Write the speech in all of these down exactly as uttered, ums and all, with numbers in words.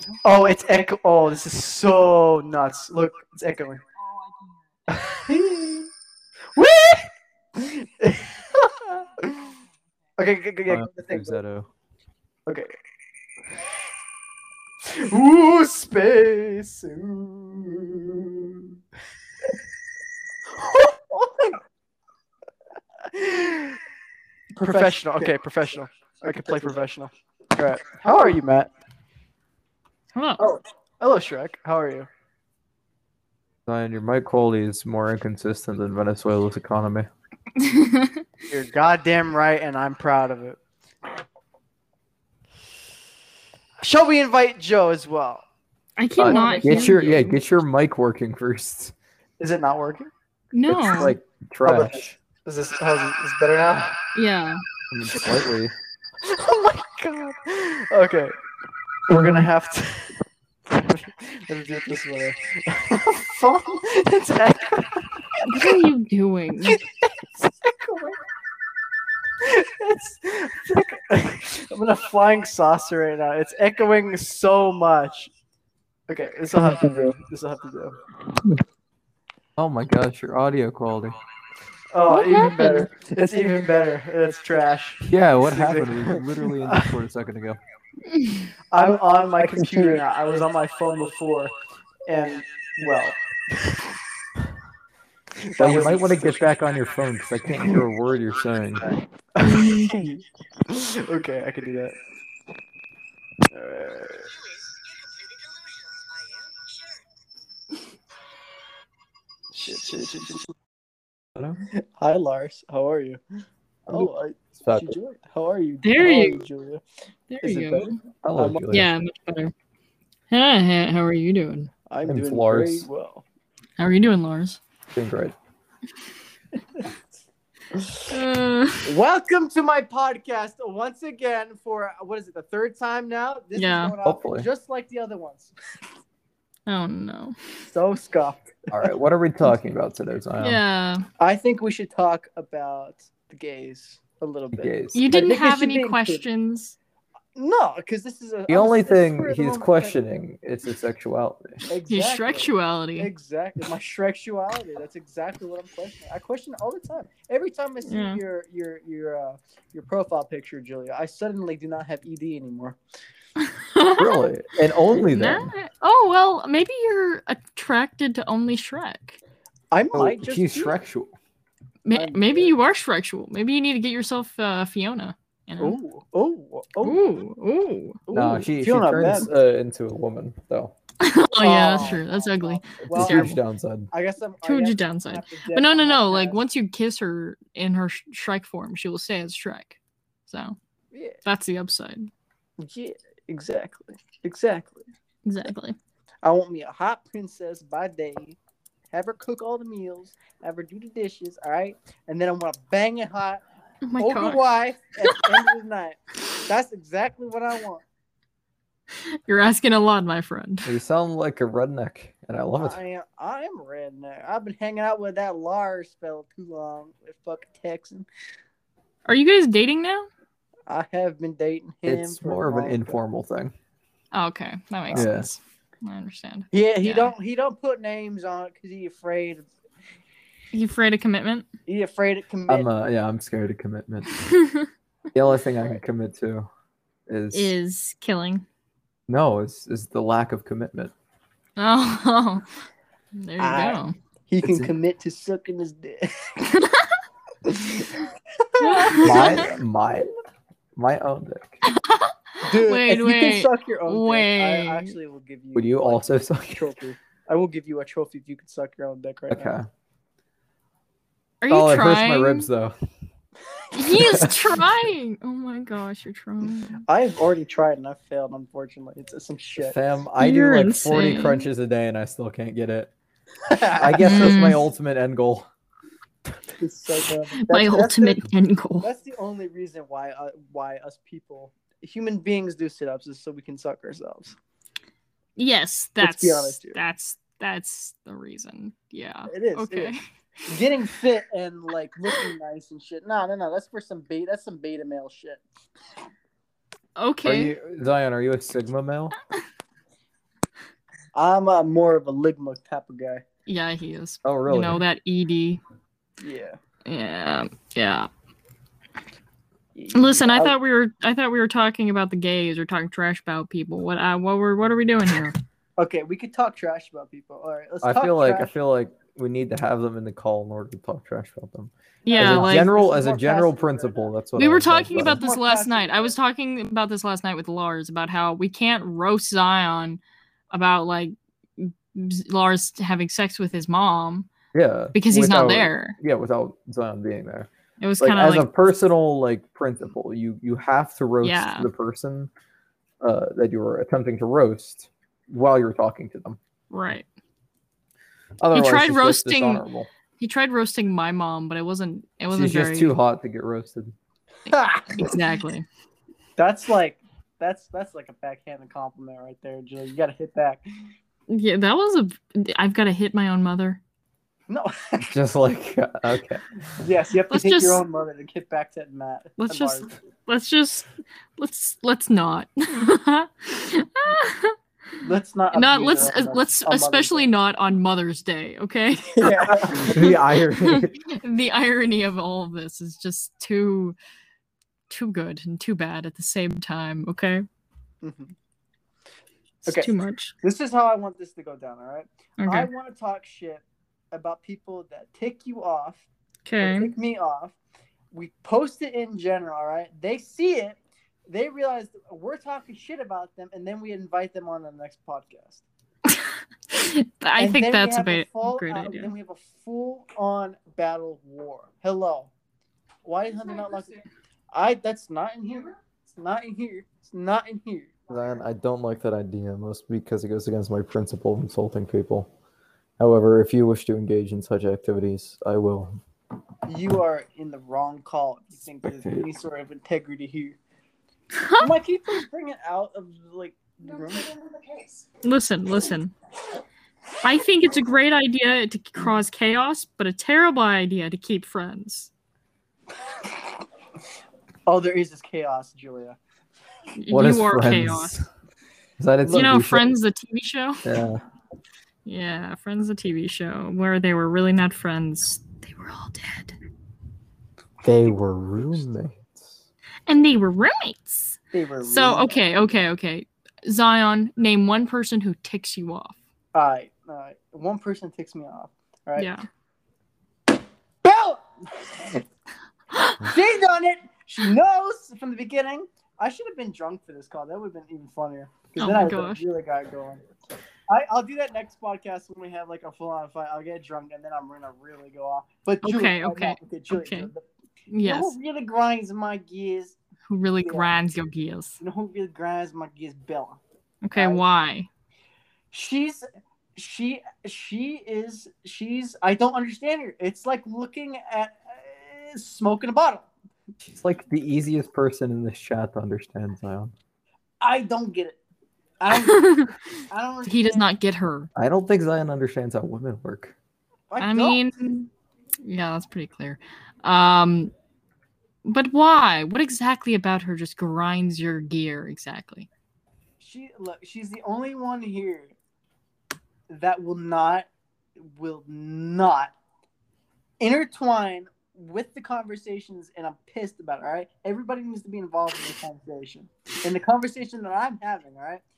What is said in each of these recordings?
Oh, it's echo. Oh, this is so nuts. Look, it's echoing. Whee! Okay, good, good, yeah, Uh, go the thing. Zeto. Okay. Ooh, space. Ooh. Professional. Okay, professional. I can play professional. All right. How are you, Matt? Hello. Oh, hello, Shrek. How are you? Zion, your mic quality is more inconsistent than Venezuela's economy. You're goddamn right, and I'm proud of it. Shall we invite Joe as well? I cannot Uh, get hear your you. yeah, get your mic working first. Is it not working? No. It's like trash. Is this, how's it, is this better now? Yeah. I mean, slightly. Oh my god. Okay. We're gonna have to. Let's do it this way. Phone. It's echoing. What are you doing? It's echoing. It's, it's like, I'm in a flying saucer right now. It's echoing so much. Okay, this will have to do. This will have to do. Oh my gosh, your audio quality. Oh, What even happened? better. It's even better. It's trash. Yeah, what happened? We were literally in Discord a second ago. I'm on my computer now. I was on my phone before, and well. Well, you might want to get back on your phone because I can't hear a word you're saying. Okay, I can do that. Uh, shit, shit, shit, shit. Hello? Hi, Lars. How are you? Oh, I, Stop she it. joined. How are you? There How are you- Julia. There Is you it go. better? Hello, I'm- Julia. Yeah, much better. Hi, how how are you doing? I'm My name's doing Lars. very well. How are you doing, Lars? Doing great. Uh, Welcome to my podcast once again for what is it, the third time now? This Yeah. is going off Hopefully. just like the other ones. oh no. So scuffed. All right, what are we talking about today, Zion? Yeah. I think we should talk about the gays a little bit. Gays. You I didn't think it have should any be included. questions. No, because this is a The I'm only a- this is thing for the he's moment- questioning is his sexuality. Exactly. Your Shrexuality. Exactly. My Shrexuality. That's exactly what I'm questioning. I question it all the time. Every time I see Yeah. your your your uh, your profile picture, Julia, I suddenly do not have E D anymore. Really? And only then. Nah. Oh well, maybe you're attracted to only Shrek. I Oh, might just he's be. Shrexual. Ma- I'm maybe good. you are Shrexual. Maybe you need to get yourself uh, Fiona. You know? Oh, oh, oh. Ooh, ooh. No, Ooh, she, she Fiona turns Bed. uh, into a woman, though. Oh yeah, that's Oh, true. That's oh, ugly. It's Well, a Terrible. huge downside. I guess I'm. I Huge guess I'm downside. gonna have to But dip no, no, on my no. Like past. once you kiss her in her Sh- Shrek form, she will say it's Shrek. So Yeah, that's the upside. yeah, exactly, exactly. Exactly. I want me a hot princess by day. Have her cook all the meals. Have her do the dishes. All right, and then I'm gonna bang it hot. Oh my Older god. wife at the end of the night. That's exactly what I want. You're asking a lot, my friend. You sound like a redneck, and I love it. I am. I am a redneck. I've been hanging out with that Lars fella too long. With fucking Texan. Are you guys dating now? I have been dating him. It's for a more of an long time. informal thing. Oh, okay, that makes Yeah. sense. I understand. Yeah, he Yeah. don't. He don't put names on it because he afraid. Of, You afraid of commitment? he afraid of I'm commitment. uh, yeah, I'm scared of commitment. The only thing I can commit to is, Is killing. no, is is the lack of commitment. Oh, there you I- go. He can It's a- commit to sucking his dick. My my my own dick. Dude, Wait, if you wait, can suck your own wait. dick, I actually will give you. Would you like, also a suck? trophy? I will give you a trophy if you can suck your own dick right Okay. now. Are you Oh, it trying? hurts my ribs though. He is trying. Oh my gosh, you're trying. I've already tried and I failed. Unfortunately, it's some shit. Fam, I You're do like forty insane. crunches a day and I still can't get it. I guess that's my Mm. ultimate end goal. It's so dumb. That's- My that's ultimate the- end goal. That's the only reason why uh, why us people, human beings, do sit-ups is so we can suck ourselves. Yes, Let's that's be honest here. that's that's the reason. Yeah. It is. it Okay. is. Getting fit and like looking nice and shit. No, no, no. That's for some bait. That's some beta male shit. Are Okay. you Zion? Are you a Sigma male? I'm uh, more of a Ligma type of guy. Yeah, he is. Oh, really? You know that E D. Yeah. Yeah, yeah. Listen, I thought we were I thought we were talking about the gays or talking trash about people. What uh, what were what are we doing here? Okay, we could talk trash about people. All right, let's I talk feel like trash. I feel like we need to have them in the call in order to talk trash about them. Yeah, as a like general This is as a more general passive principle, aggressive. that's what we I were would say, talking but- about this More last passive night. I was aggressive. talking about this last night with Lars about how we can't roast Zion about like Lars having sex with his mom Yeah, because he's not without- there. Yeah, without Zion being there. It was Like kind of as like a personal like principle, you you have to roast Yeah. the person uh, that you're attempting to roast while you're talking to them. right. Otherwise, tried it's just roasting- dishonorable. He tried roasting my mom, but it wasn't. It wasn't She's very just too hot to get roasted. exactly. That's like that's that's like a backhanded compliment right there, Julie. You gotta hit back. Yeah, that was a. I've got to hit my own mother. No. Just like okay, Yes, you have to Let's hit your just- own mother to get back to Matt. Let's and just Lars. let's just let's let's not. let's not not abuse let's her on uh, let's on Mother's especially Day. not on Mother's Day. Okay. Yeah. the irony. The irony of all of this is just too too good and too bad at the same time. Okay. Mhm. It's Okay. too much. This is how I want this to go down, all right? I Okay. want to talk shit about people that tick you off, or Okay. tick me off. We post it in general, all right? They see it, they realize that we're talking shit about them, and then we invite them on the next podcast. I And think then we that's a have ba- full great out- idea. Then we have a full-on battle war. Hello. Why is Hunter not like I? That's not in here. It's not in here. It's not in here. Zion, I don't like that idea, mostly because it goes against my principle of insulting people. However, if you wish to engage in such activities, I will. You are in the wrong call if you think there's any sort of integrity here. Mike, can you please bring it out of like the room? Listen, listen. I think it's a great idea to cause chaos, but a terrible idea to keep friends. Oh, there is this chaos, Julia. What you is are Friends? chaos. Is that a You know, T V show? Friends, the T V show? Yeah. Yeah, Friends, the T V show, where they were really not friends. They were all dead. They were roommates. And they were roommates. They were So, really- okay, okay, okay. Zion, name one person who ticks you off. All right, all right. One person ticks me off. All right. Yeah. Bella! She done it. She knows from the beginning. I should have been drunk for this call. That would have been even funnier. Because Oh then my I would gosh. have really got it going. I, I'll do that next podcast when we have like a full on fight. I'll get drunk and then I'm gonna really go off. But Julie, Okay, uh, no, okay, okay, Julie, okay. Julie, You know Yes. who really grinds my gears? Who really Yeah. grinds your gears. You know who really grinds my gears? Bella. Okay, I- why? She's she she is she's I don't understand her. It's like looking at uh, smoke in a bottle. She's like the easiest person in this chat to understand, Zion. I don't get it. I don't. I don't. He does understand. not get her. I don't think Zion understands how women work. I, I don't. mean, yeah, that's pretty clear. Um, but why? What exactly about her just grinds your gear exactly? she look. She's the only one here that will not will not intertwine with the conversations, and I'm pissed about it. All right, everybody needs to be involved in the conversation, in the conversation that I'm having. All right.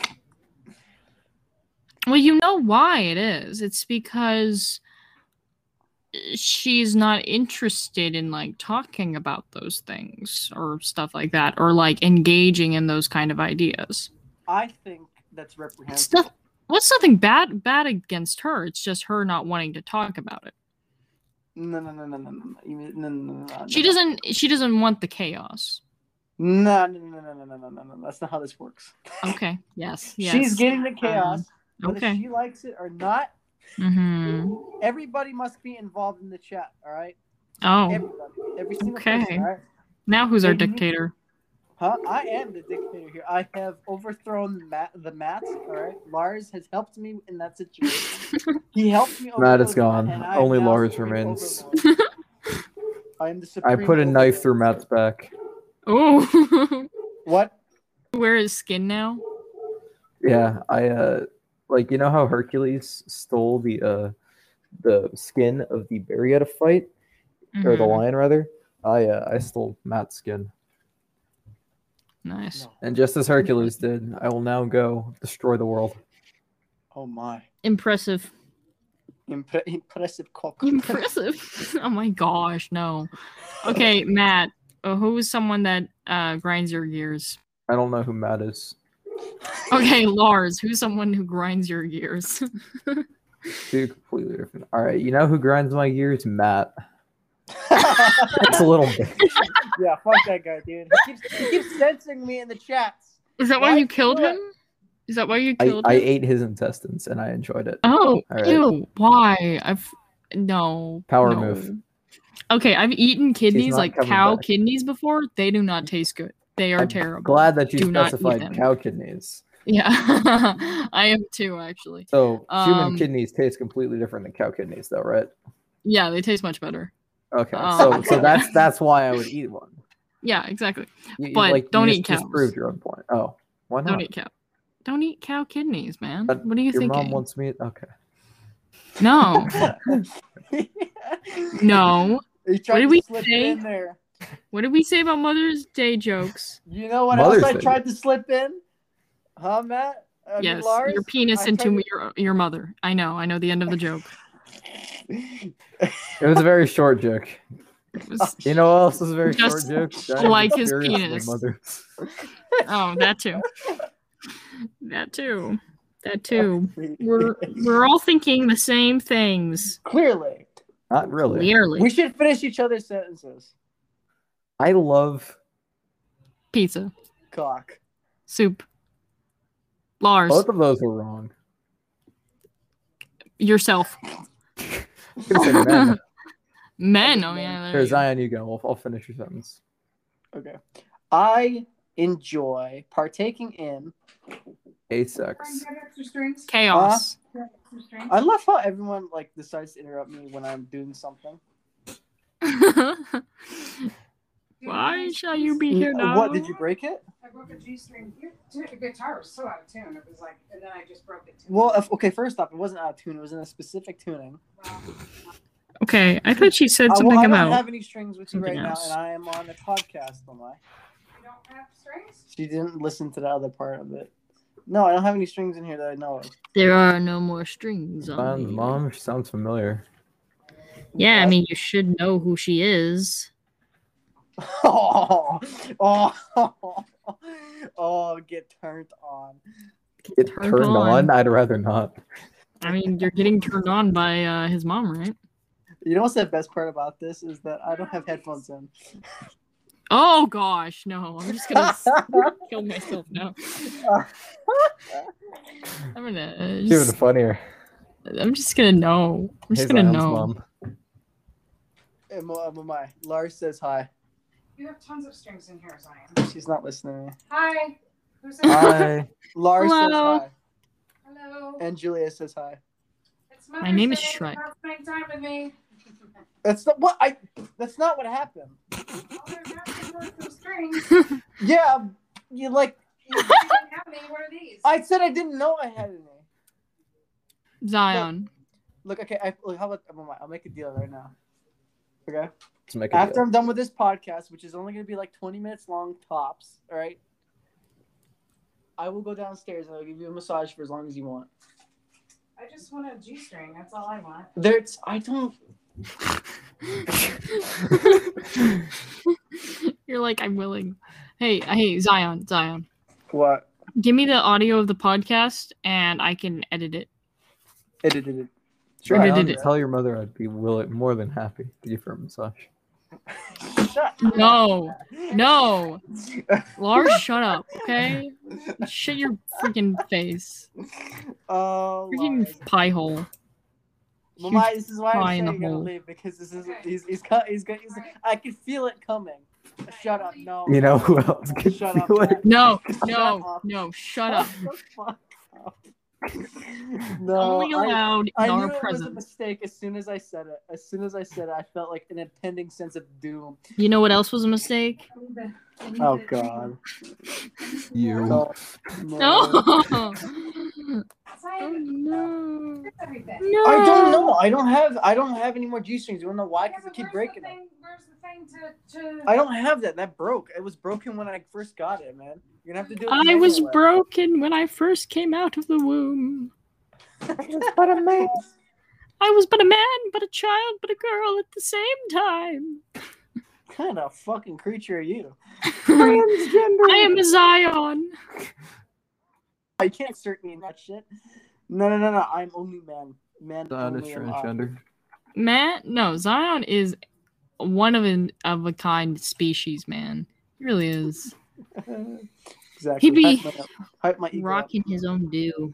Well, you know why it is. It's because she's not interested in like talking about those things or stuff like that, or like engaging in those kind of ideas. I think that's It's reprehensible. not, what's nothing bad bad against her. It's just her not wanting to talk about it. No, no, no, no, no, no, no, You- no, no, no, no. She no. doesn't. She doesn't want the chaos. No, no, no, no, no, no, no, no, no. That's not how this works. Okay. Yes. Yes. She's getting the chaos. Whether okay. she likes it or not, Mm-hmm. everybody must be involved in the chat. All right. Oh. Everybody, every single Okay. person. All right. Now who's our Maybe- dictator? Huh? I am the dictator here. I have overthrown the mat. The mats. All right. Lars has helped me in that situation. He helped me. Matt is overthrow the gone. mat, and I Only am now Lars supreme remains. overlord. I am the I supreme put a knife overlord. through Matt's back. Oh. What? Wear his skin now. Yeah, I uh Like, you know how Hercules stole the uh the skin of the bear he had to fight, or the Mhm. lion rather? I uh, I stole Matt's skin, Nice. No. and just as Hercules did, I will now go destroy the world. Oh my. Impressive. Impre- impressive cock. Impressive. Oh my gosh, no. Okay, Matt. Uh, who is someone that uh, grinds your gears? I don't know who Matt is. Okay, Lars. Who's someone who grinds your gears? Two completely different. All right, you know who grinds my gears? Matt. It's a little bit. Yeah, fuck that guy, dude. He keeps, he keeps censoring me in the chats. Is that why Why you do killed it? him? Is that why you I, killed I him? ate his intestines and I enjoyed it. Oh, All right. ew. Why? I've no Power no. move. Okay, I've eaten kidneys not like coming cow back. kidneys before. They do not taste good. They are I'm terrible. glad that you Do not eat specified them. cow kidneys. Yeah, I am too actually. So human Um, kidneys taste completely different than cow kidneys, though, right? Yeah, they taste much better. Okay, Um, so so that's that's why I would eat one. Yeah, exactly. You, you, But like, don't you eat just, just cows. proved your own point. Oh, why not? Don't eat cow. Don't eat cow kidneys, man. But What are you Your thinking? mom wants me. Okay. No, no. He tried did to we slip say? it in there. What did we say about Mother's Day jokes? You know what Mother's else I Day. tried to slip in? Huh, Matt? I mean, Yes, Lars? your penis I into tried your your mother. I know. I know the end of the joke. to- It was a very short joke. It was, You know what else was a very Just short joke? Giant like his experience with penis. my mother. oh, that too. That too. That too. We're we're all thinking the same things. Clearly. Not really. Clearly. We should finish each other's sentences. I love Pizza. Cock. Soup. Lars. both of those were wrong. Yourself. I'm gonna say men. Men. Oh yeah. there Here, you go. Zion, you go. I'll, I'll finish your sentence. Okay. I enjoy partaking in. Asex. Chaos. I love how everyone like decides to interrupt me when I'm doing something. Why shall you be here now? What, did you break it? I broke a G string. Your t- guitar was so out of tune. It was like, and then I just broke it. Too. Well, if, okay, first off, it wasn't out of tune. It was in a specific tuning. Well, Okay, I thought she said Uh, something well, I don't about. have any strings with you something right else. now, and I am on a podcast, am I? you don't have strings? She didn't listen to the other part of it. No, I don't have any strings in here that I know of. There are no more strings on Zion's here. mom sounds familiar. Yeah, I mean, you should know who she is. Oh, oh, oh, get turned on. Get Turned turned on. on? I'd rather not. I mean, you're getting turned on by uh, his mom, right? You know what's the best part about this is that I don't have headphones in. Oh gosh, no! I'm just gonna kill myself now. I'm gonna. Uh, Even just, funnier. I'm just gonna know. I'm just Hey, gonna Zion's know. mom. Am I- am I? Lars says hi. You have tons of strings in here, Zion. She's not listening. Hi. Who's that? Hi. Lars says Hello. hi. Hello. And Julia says hi. It's My name is Mother's Day. Shrek. Come Spend time with me. That's not what I. That's not what happened. Oh, there's actually worth some strings. Yeah, you like. You didn't have any. What are these? I said I didn't know I had any. Zion. Look, okay. I, look, how about I'll make a deal right now. Okay. Let's make it After I'm done with this podcast, which is only going to be like twenty minutes long tops, all right? I will go downstairs and I'll give you a massage for as long as you want. I just want a G string. That's all I want. There's, I don't. You're like, I'm willing. Hey, hey, Zion, Zion. What? Give me the audio of the podcast and I can edit it. Edited it. Sure, Sure. I I'll did do it. Tell your mother I'd be willing, more than happy to give her a massage. that. Shut No, no. Lars, shut up, okay? Shut your freaking face. Oh, Freaking Lars. pie hole. Well, my, this is why pie I'm in saying the you're gonna hole. leave because this is he's he's cut he's, got- he's I can feel it coming. Shut up! No. You know who else can Shut up, feel it? Matt. No, Shut no, up. no, shut up. Shut the fuck up. No, Only I- allowed I in knew our it was a presence. mistake as soon as I said it. As soon as I said it, I felt like an impending sense of doom. You know what else was a mistake? Oh God. You. No. No. Zion, I don't have I don't have any more G strings. You wanna know why? Yeah, Because I but keep where's breaking the them. thing, Where's the thing to, to... I don't have that. That broke. It was broken when I first got it, man. You're gonna have to do it. I was manual way. broken when I first came out of the womb. But a man. I was but a man, but a child, but a girl at the same time. What kind of fucking creature are you? I am a Zion. I can't cert me in that shit. No, no, no, no. I'm only man. Man Zion is only am I. transgender. Man, no, Zion is one of an of a kind species, man. He really is. Exactly. He'd be Hype my, hype my ego up. rocking his own do.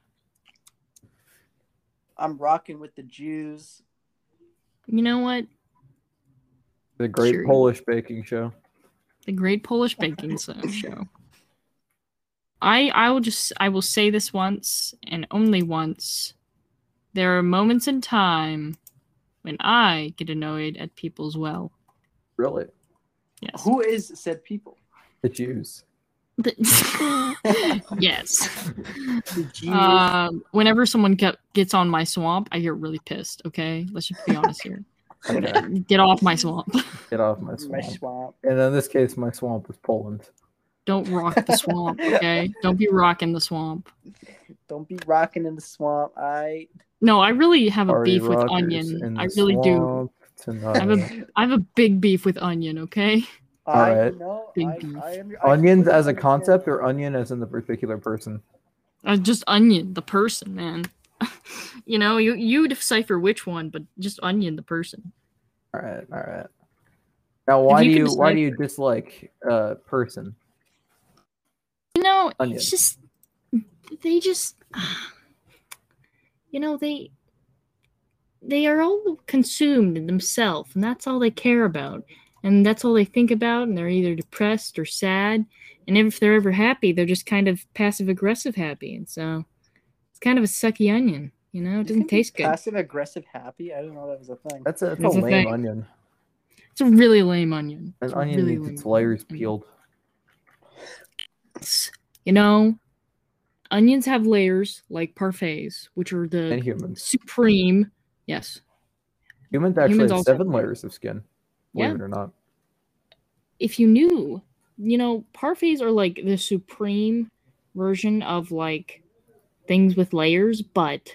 I'm rocking with the Jews. You know what? The Great Sure. Polish Baking Show. The Great Polish Baking So- Show. I I will just I will say this once and only once. There are moments in time when I get annoyed at people's well. Really? Yes. Who is said people? The Jews. Yes. The Jews. Um, whenever someone get, gets on my swamp, I get really pissed. Okay, let's just be honest here. Okay. Get off my swamp. Get off my my swamp. swamp. And in this case, my swamp is Poland. Don't rock the swamp. Okay, don't be rocking the swamp. Don't be rocking in the swamp. I. No, I really have a Party beef with rockers Onion. in I the really do. swamp tonight. I have a I have a big beef with Onion. Okay. I Alright. know. Big I, beef. I, am, I Onions completely as a understand concept that. or onion as in the particular person? Uh, just Onion, the person, man. You know, you you decipher which one, but just Onion, the person. All right, all right. Now, why you do could you why do you decipher- dislike uh person? You know, Onion. it's just they just you know they they are all consumed in themselves, and that's all they care about, and that's all they think about, and they're either depressed or sad, and if they're ever happy, they're just kind of passive aggressive happy, and so it's kind of a sucky onion. You know, it You doesn't can be taste good. Passive aggressive happy. I didn't know that was a thing. That's a, that's a That's the lame thing. onion. It's a really lame onion. An It's a onion really needs its lame layers onion. peeled. You know, onions have layers like parfaits, which are And the humans. supreme. Yes. Humans actually Humans have also have seven layers. layers of skin. Believe Yeah. it or not. If you knew, you know, parfaits are like the supreme version of like things with layers, but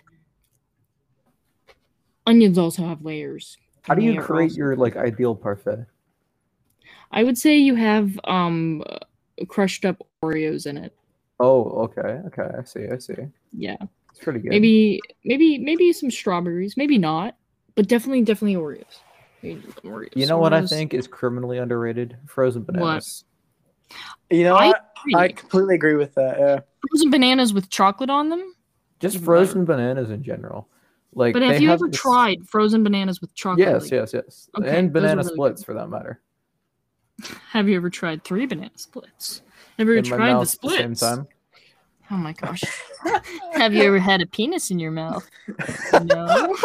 onions also have layers. How do and you they are create also- your like ideal parfait? I would say you have um crushed up Oreos in it. Oh, okay, okay. I see, I see. Yeah. It's pretty good. Maybe maybe maybe some strawberries, maybe not, but definitely definitely Oreos. Maybe Oreos. You know what I Oreos. think is criminally underrated? Frozen bananas. You know I what? agree. I completely agree with that. Yeah. Frozen bananas with chocolate on them. Just Even frozen bananas in general. Like, But they have you have ever this- tried frozen bananas with chocolate? Yes, like- yes, yes. Okay, and those are banana really splits good. for that matter. Have you ever tried three banana splits? Have you ever In my tried the mouth at the splits? same time. Oh my gosh. Have you ever had a penis in your mouth? No.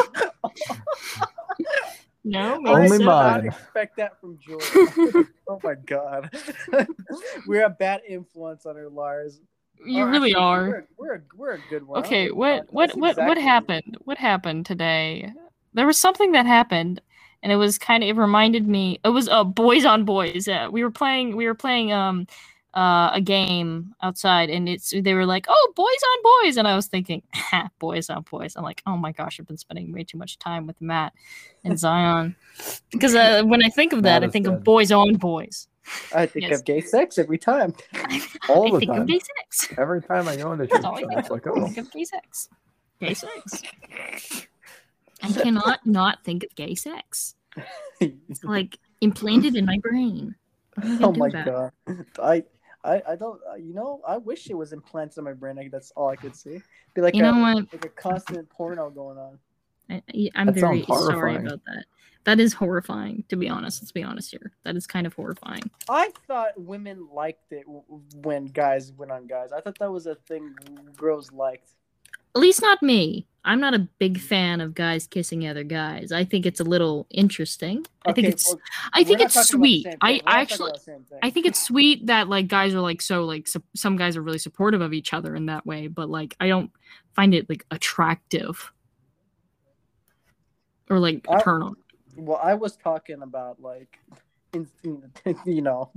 No, maybe Only I so. did not mine. expect that from Jordan. Oh my god. We're a bad influence on our Lars. You Oh, really actually, are. We're, we're, a, we're a good one. Okay, Oh, what God, what that's what what exactly- happened? What happened today? There was something that happened, and it was kind of it reminded me. It was uh, Boys on Boys. Uh, we were playing we were playing um uh a game outside, and it's they were like, "Oh, Boys on Boys," and I was thinking, ha, Boys on Boys. I'm like, oh my gosh, I've been spending way too much time with Matt and Zion because uh, when I think of that, Matt I is think dead. of Boys on Boys. I think Yes. of gay sex every time. All I the think time. of gay sex. Every time I go into That's church, all I I'm think just like, of. oh, Think of gay sex. Gay sex. I cannot not think of gay sex. It's like implanted in my brain. I can't Oh do my that. god. I I I don't uh, you know, I wish it was implanted in my brain. Like that's all I could see. Be like You a know what? like a constant porno going on. I, I- I'm That very sounds sorry horrifying. about that. That is horrifying, to be honest. Let's be honest here. That is kind of horrifying. I thought women liked it w- when guys went on guys. I thought that was a thing girls liked. At least not me. I'm not a big fan of guys kissing other guys. I think it's a little interesting. I think Okay, it's well, I think we're not it's talking about the sweet. same thing. I, We're not I talking actually about the same thing. I think it's sweet that like guys are like so like su- some guys are really supportive of each other in that way, but like I don't find it like attractive. or like I- turn on? Well, I was talking about like, in, you know,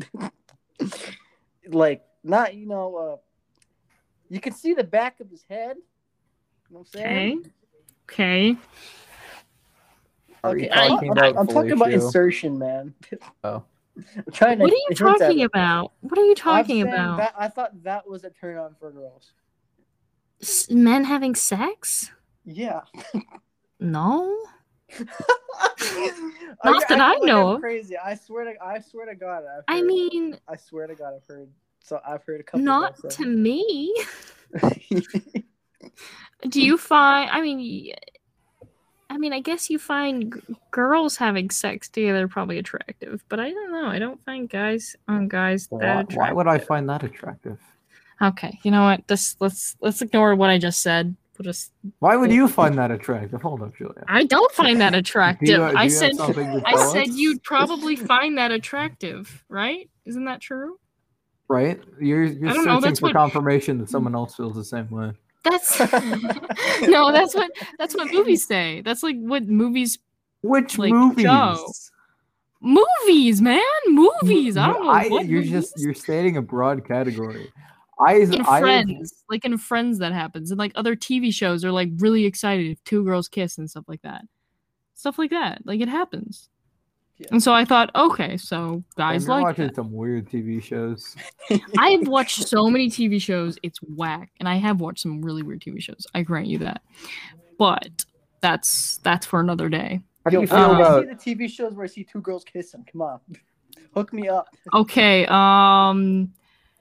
like not you know, uh, you can see the back of his head. You know what I'm Okay. saying? Okay. Are you Okay, I'm, talking I'm, about I'm talking about fellatio? insertion, man. Oh. I'm trying to What are you hint at talking it. about? What are you I'm talking saying about? That, I thought that was a turn on for girls. S- Men having sex? Yeah. No. Are Not you that I acting like know I'm of. crazy? I swear to I swear to God. I've I heard, mean, I swear to God, I've heard. So I've heard a couple. not girls to say me. it. Do you find? I mean, y- I mean, I guess you find g- girls having sex together probably attractive, but I don't know. I don't find guys on guys that Why, attractive. why would I find that attractive? Okay, you know what? Just let's let's ignore what I just said. We'll just. Why would you find that attractive? Hold up, Julia. I don't find that Do attractive. you, do I you said have something to I tell said us? you'd probably find that attractive, right? Isn't that true? Right? You're you're I don't know, searching that's for what- confirmation that someone else feels the same way. That's no, that's what that's what movies say. That's like what movies Which Like, movies? Joe. movies, man, movies. I don't know I- what you're movies. just you're stating a broad category. I in I Friends, like in Friends, that happens, and like other T V shows are like really excited if two girls kiss and stuff like that, stuff like that. Like it happens. Yeah. And so I thought, okay, so guys you're like watching that. some weird T V shows. I've watched so many T V shows, it's whack, and I have watched some really weird T V shows. I grant you that, but that's that's for another day. How do Yo, you feel um, I about? see the T V shows where I see two girls kissing. Come on, hook me up. Okay, um,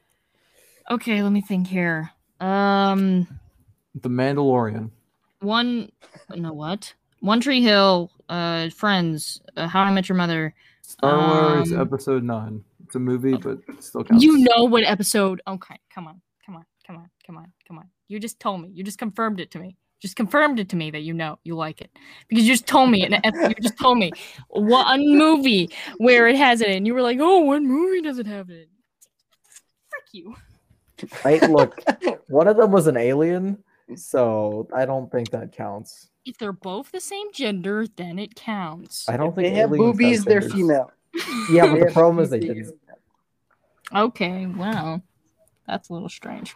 okay, let me think here. Um, The Mandalorian? one, no, what? One Tree Hill, uh, Friends, uh, How I Met Your Mother. Star Wars Um, Episode Nine. It's a movie, but it still counts. You know what episode? Okay, come on, come on, come on, come on, come on. You just told me. You just confirmed it to me. Just confirmed it to me that you know you like it because you just told me. And you just told me one movie where it has it, and you were like, "Oh, what movie does it have it?" in?" Frick you. Right? Look, one of them was an alien, so I don't think that counts. If they're both the same gender, then it counts. I don't If think they have aliens boobies, they're genders. female. Yeah, but They the have problem is they boobies. didn't. Okay, wow, that's a little strange.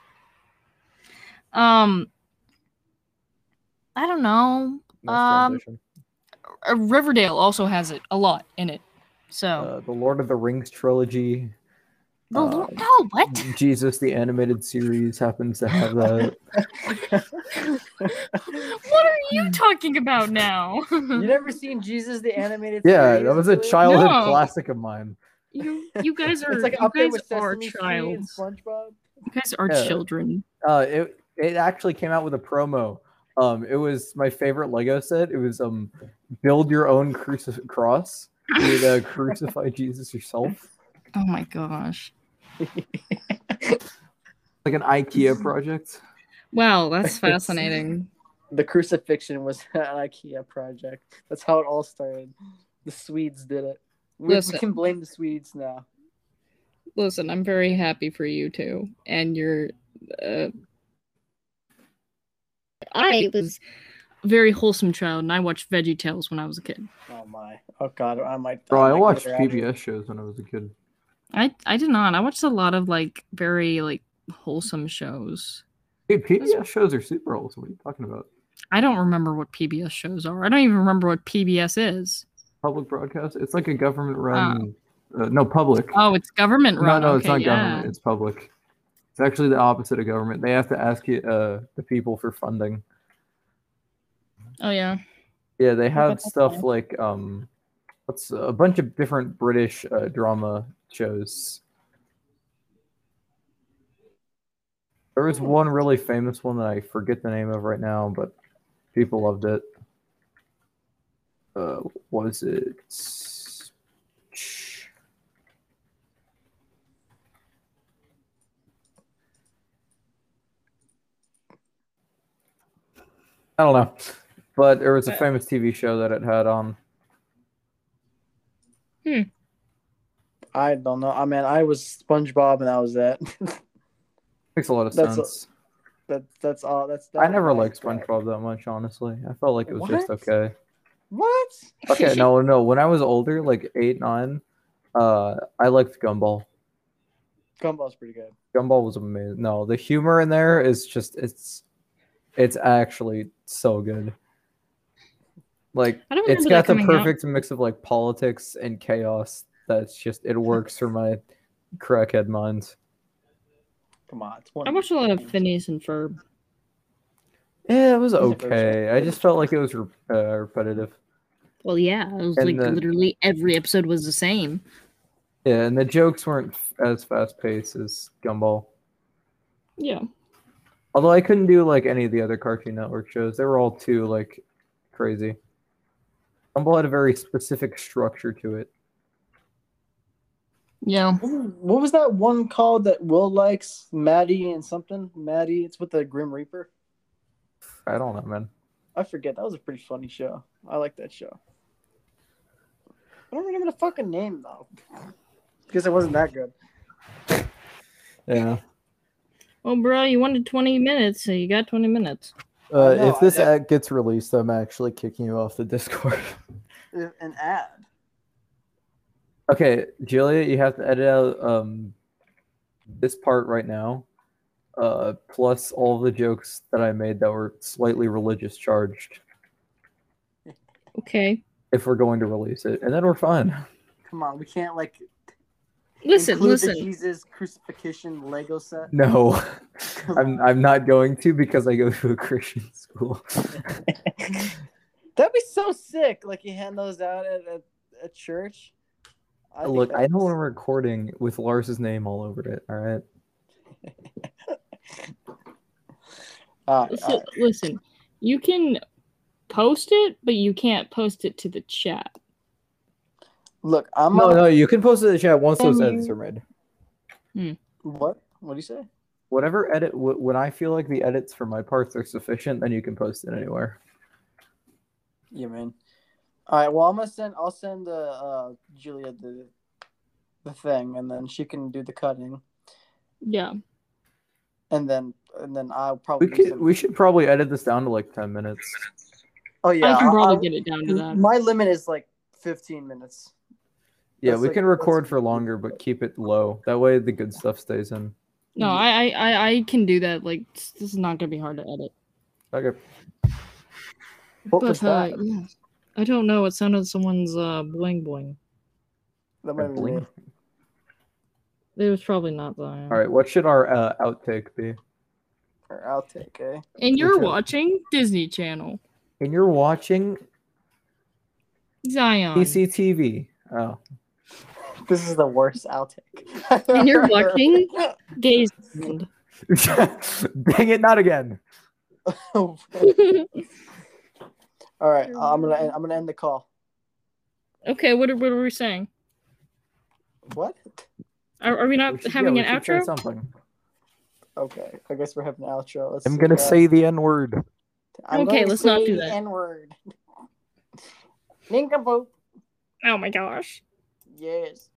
Um, I don't know. Nice Um, transition. uh, Riverdale also has it a lot in it. So, Uh, the Lord of the Rings trilogy. the uh, Lord- no, what? Jesus the animated series happens to have that. What are you talking about now? You never seen Jesus the animated? Yeah, series, that was a Julia? childhood No. classic of mine. you, you guys are, It's like you up there guys with are Sesame Street and childs. SpongeBob. You guys are Yeah. children. Uh, it it actually came out with a promo. Um, it was my favorite Lego set. It was um, build your own crucif- cross. You would uh, crucify Jesus yourself, Oh my gosh. like an IKEA project. Wow, that's fascinating. The crucifixion was an IKEA project. That's how it all started. The Swedes did it. We, we Listen. can blame the Swedes now. Listen, I'm very happy for you too, and your. Uh, I was a very wholesome child, and I watched Veggie Tales when I was a kid. Oh my! Oh god! I might. Bro, I might watched get her out P of B here. S shows when I was a kid. I I did not. I watched a lot of like very like wholesome shows. Hey, P B S shows are super wholesome. What are you talking about? I don't remember what P B S shows are. I don't even remember what P B S is. Public broadcast? It's like a government run. Uh, no, public. Oh, it's government no, run. no, okay, it's not yeah. government. It's public. It's actually the opposite of government. They have to ask you, uh, the people for funding. Oh yeah. Yeah, they have that's stuff fine. like um, what's a bunch of different British uh, drama shows. There was one really famous one that I forget the name of right now, but people loved it. Uh, was it? I don't know, but there was a famous T V show that it had on. I don't know. I mean, I was SpongeBob, and that was it. Makes a lot of That's a- sense. that that's all. That's. I never my liked thing. SpongeBob that much, honestly. I felt like it was just What? okay. What? Okay, no, no. When I was older, like eight, nine, uh, I liked Gumball. Gumball's pretty good. Gumball was amazing. No, the humor in there is just it's it's actually so good. Like I don't it's remember got that the coming out. perfect mix of like politics and chaos. That's just it works for my crackhead mind. Come on, it's one. I watched a lot of Phineas and Ferb. Yeah, it was Those are very okay. I just felt like it was re- uh, repetitive. Well, yeah, it was And like the- literally every episode was the same. Yeah, and the jokes weren't f- as fast paced as Gumball. Yeah. Although I couldn't do like any of the other Cartoon Network shows. They were all too like crazy. Gumball had a very specific structure to it. Yeah. What was that one called that Will likes? Maddie and something. Maddie. It's with the Grim Reaper. I don't know, man. I forget. That was a pretty funny show. I like that show. I don't remember the fucking name though. Because it wasn't that good. Yeah. Well, bro, you wanted twenty minutes, so you got twenty minutes. Uh, I know, if this I- ad gets released, I'm actually kicking you off the Discord. An ad. Okay, Julia, you have to edit out um this part right now, uh, plus all the jokes that I made that were slightly religious charged. Okay. If we're going to release it, and then we're fine. Come on, we can't like Listen, include listen. the Jesus crucifixion Lego set. No, Come I'm on. I'm not going to because I go to a Christian school. That'd be so sick. Like you hand those out at at, at church. I think Look, I that's- know I'm recording with Lars's name all over it. All right. All right, Listen, all right. listen, you can post it, but you can't post it to the chat. Look, I'm No, a- no, you can post it in the chat once those Um, edits are made. What? What do you say? Whatever edit, w- when I feel like the edits for my parts are sufficient, then you can post it anywhere. Yeah, man. All right. Well, I'm gonna send. I'll send uh, uh Julia the the thing, and then she can do the cutting, Yeah. and then and then I'll We probably. do could, some- we should probably edit this down to like ten minutes. Oh yeah, I can I- probably I- get it down to that. My limit is like fifteen minutes. Yeah, That's we like- can record that's- for longer, but keep it low. That way, the good stuff stays in. No, I, I, I, I can do that. Like, this is not gonna be hard to edit. Okay. What was But uh, that? yeah, I don't know. It sounded like someone's uh boing boing. That might be me. Blink. It was probably not Zion. All right. What should our uh, outtake be? Or outtake, eh? And you're Okay. watching Disney Channel. And you're watching Zion. P C T V. Oh, This is the worst outtake. And you're watching Gaze. Band. dang it! Not again. All right, I'm gonna end, I'm gonna end the call. Okay, what are, what are we saying? What? Are, are we We not should- having yeah, an we should say outro? Something. Okay, I guess we're having an outro. Let's I'm see, gonna uh, say the N word. I'm Okay, gonna let's not say do that. N-word. Nincompoop. Oh my gosh. Yes.